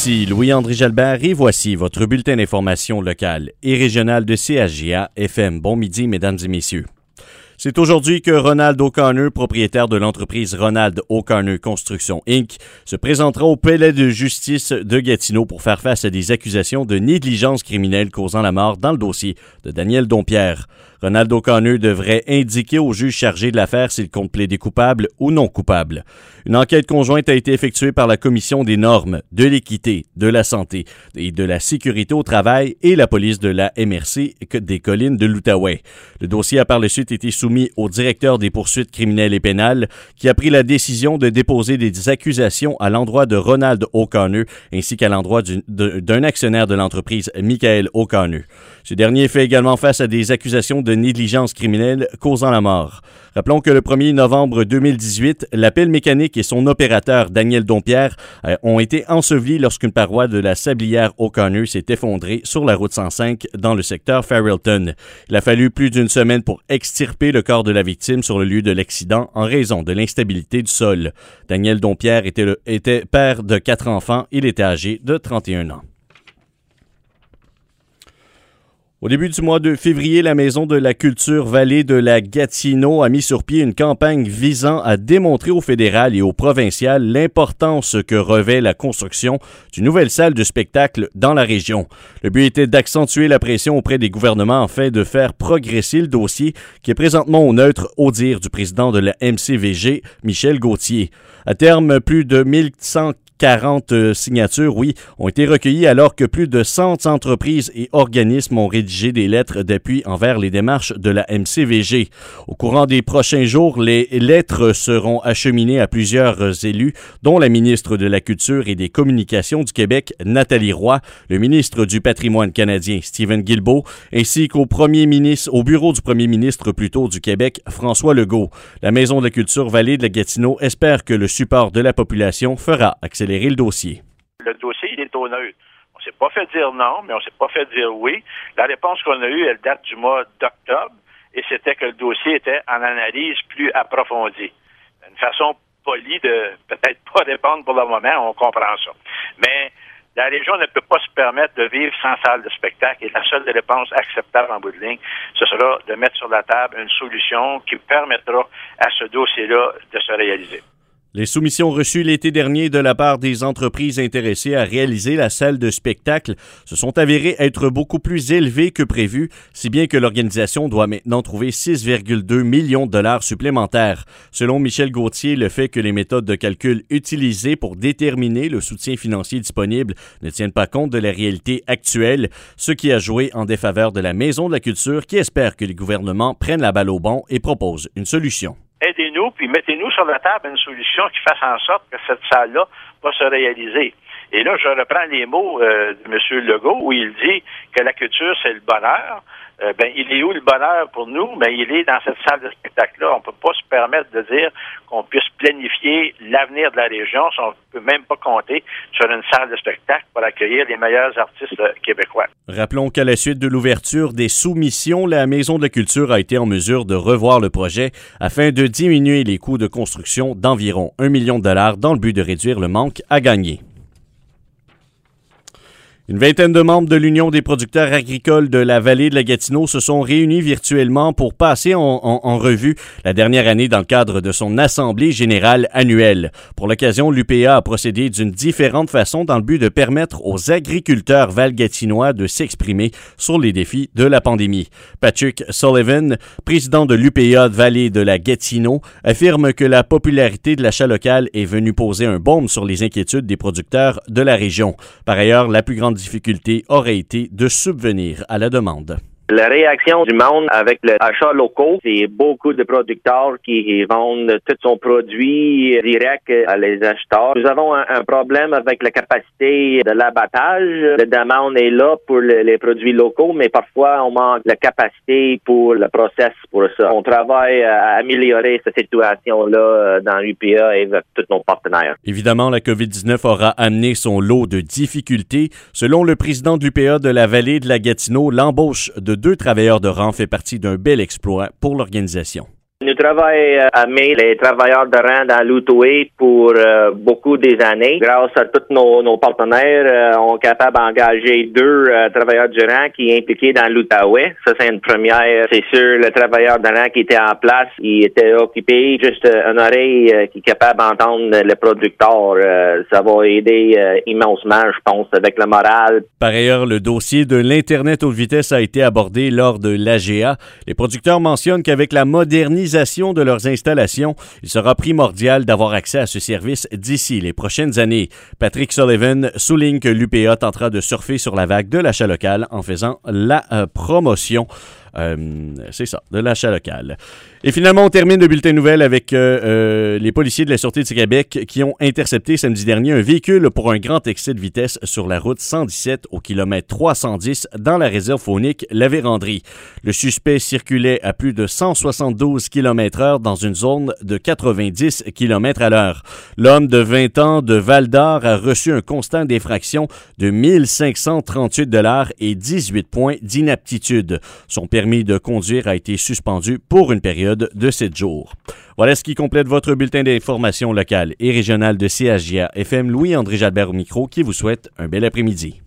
Ici Louis-André Jalbert et voici votre bulletin d'information locale et régionale de CHGA FM. Bon midi, mesdames et messieurs. C'est aujourd'hui que Ronald O'Connor, propriétaire de l'entreprise Ronald O'Connor Construction Inc., se présentera au palais de justice de Gatineau pour faire face à des accusations de négligence criminelle causant la mort dans le dossier de Daniel Dompierre. Ronald O'Connor devrait indiquer au juge chargé de l'affaire s'il compte plaider coupable ou non coupable. Une enquête conjointe a été effectuée par la Commission des normes, de l'équité, de la santé et de la sécurité au travail et la police de la MRC des collines de l'Outaouais. Le dossier a par la suite été soumis au directeur des poursuites criminelles et pénales qui a pris la décision de déposer des accusations à l'endroit de Ronald O'Connor ainsi qu'à l'endroit d'un actionnaire de l'entreprise, Michael O'Connor. Ce dernier fait également face à des accusations de négligence criminelle causant la mort. Rappelons que le 1er novembre 2018, la pelle mécanique et son opérateur, Daniel Dompierre, ont été ensevelis lorsqu'une paroi de la sablière O'Connor s'est effondrée sur la route 105 dans le secteur Farrellton. Il a fallu plus d'une semaine pour extirper le corps de la victime sur le lieu de l'accident en raison de l'instabilité du sol. Daniel Dompierre était père de 4 enfants. Il était âgé de 31 ans. Au début du mois de février, la Maison de la Culture Vallée de la Gatineau a mis sur pied une campagne visant à démontrer au fédéral et au provincial l'importance que revêt la construction d'une nouvelle salle de spectacle dans la région. Le but était d'accentuer la pression auprès des gouvernements afin de faire progresser le dossier qui est présentement au neutre au dire du président de la MCVG, Michel Gauthier. À terme, plus de 1140 signatures, ont été recueillies alors que plus de 100 entreprises et organismes ont rédigé des lettres d'appui envers les démarches de la MCVG. Au courant des prochains jours, les lettres seront acheminées à plusieurs élus, dont la ministre de la Culture et des Communications du Québec, Nathalie Roy, le ministre du Patrimoine canadien, Stephen Guilbeault, ainsi qu'au bureau du premier ministre du Québec, François Legault. La Maison de la Culture Vallée de la Gatineau espère que le support de la population fera accélérer le dossier. Le dossier, il est au neutre. On s'est pas fait dire non, mais on s'est pas fait dire oui. La réponse qu'on a eue, elle date du mois d'octobre, et c'était que le dossier était en analyse plus approfondie. Une façon polie de peut-être pas répondre pour le moment, on comprend ça. Mais la région ne peut pas se permettre de vivre sans salle de spectacle, et la seule réponse acceptable en bout de ligne, ce sera de mettre sur la table une solution qui permettra à ce dossier-là de se réaliser. Les soumissions reçues l'été dernier de la part des entreprises intéressées à réaliser la salle de spectacle se sont avérées être beaucoup plus élevées que prévu, si bien que l'organisation doit maintenant trouver 6,2 millions de dollars supplémentaires. Selon Michel Gauthier, le fait que les méthodes de calcul utilisées pour déterminer le soutien financier disponible ne tiennent pas compte de la réalité actuelle, ce qui a joué en défaveur de la Maison de la Culture qui espère que les gouvernements prennent la balle au bond et proposent une solution. Aidez-nous, puis mettez-nous sur la table une solution qui fasse en sorte que cette salle-là va se réaliser. Et là, je reprends les mots de M. Legault où il dit que la culture, c'est le bonheur. Il est où le bonheur pour nous? Il est dans cette salle de spectacle-là. On ne peut pas se permettre de dire qu'on puisse planifier l'avenir de la région si on ne peut même pas compter sur une salle de spectacle pour accueillir les meilleurs artistes québécois. Rappelons qu'à la suite de l'ouverture des soumissions, la Maison de la Culture a été en mesure de revoir le projet afin de diminuer les coûts de construction d'environ 1 million de dollars dans le but de réduire le manque à gagner. Une vingtaine de membres de l'Union des producteurs agricoles de la vallée de la Gatineau se sont réunis virtuellement pour passer en revue la dernière année dans le cadre de son Assemblée générale annuelle. Pour l'occasion, l'UPA a procédé d'une différente façon dans le but de permettre aux agriculteurs valgatinois de s'exprimer sur les défis de la pandémie. Patrick Sullivan, président de l'UPA de vallée de la Gatineau, affirme que la popularité de l'achat local est venue poser un baume sur les inquiétudes des producteurs de la région. Par ailleurs, la plus grande difficulté aurait été de subvenir à la demande. La réaction du monde avec l'achat locaux, c'est beaucoup de producteurs qui vendent tout son produit direct à les acheteurs. Nous avons un problème avec la capacité de l'abattage. La demande est là pour les produits locaux, mais parfois on manque la capacité pour le process pour ça. On travaille à améliorer cette situation-là dans l'UPA et avec tous nos partenaires. Évidemment, la COVID-19 aura amené son lot de difficultés. Selon le président de l'UPA de la vallée de la Gatineau, l'embauche de 2 travailleurs de rang fait partie d'un bel exploit pour l'organisation. Nous travaillons à mettre les travailleurs de rang dans l'Outaouais pour beaucoup des années. Grâce à tous nos partenaires, on est capable d'engager 2 travailleurs du rang qui sont impliqués dans l'Outaouais. Ça, c'est une première. C'est sûr, le travailleur de rang qui était en place, il était occupé juste une oreille qui est capable d'entendre le producteur. Ça va aider immensement, je pense, avec le moral. Par ailleurs, le dossier de l'Internet haute vitesse a été abordé lors de l'AGA. Les producteurs mentionnent qu'avec la modernisation de leurs installations, il sera primordial d'avoir accès à ce service d'ici les prochaines années. Patrick Sullivan souligne que l'UPA tentera de surfer sur la vague de l'achat local en faisant la promotion. C'est ça, de l'achat local. Et finalement, on termine le bulletin nouvelle avec les policiers de la Sûreté du Québec qui ont intercepté samedi dernier un véhicule pour un grand excès de vitesse sur la route 117 au kilomètre 310 dans la réserve faunique La Vérandrie. Le suspect circulait à plus de 172 km/h dans une zone de 90 km/h. L'homme de 20 ans de Val-d'Or a reçu un constat d'infraction de 1538 $ et 18 points d'inaptitude. Son permis de conduire a été suspendu pour une période de 7 jours. Voilà ce qui complète votre bulletin d'information locale et régionale de CHGA FM. Louis-André Jalbert au micro qui vous souhaite un bel après-midi.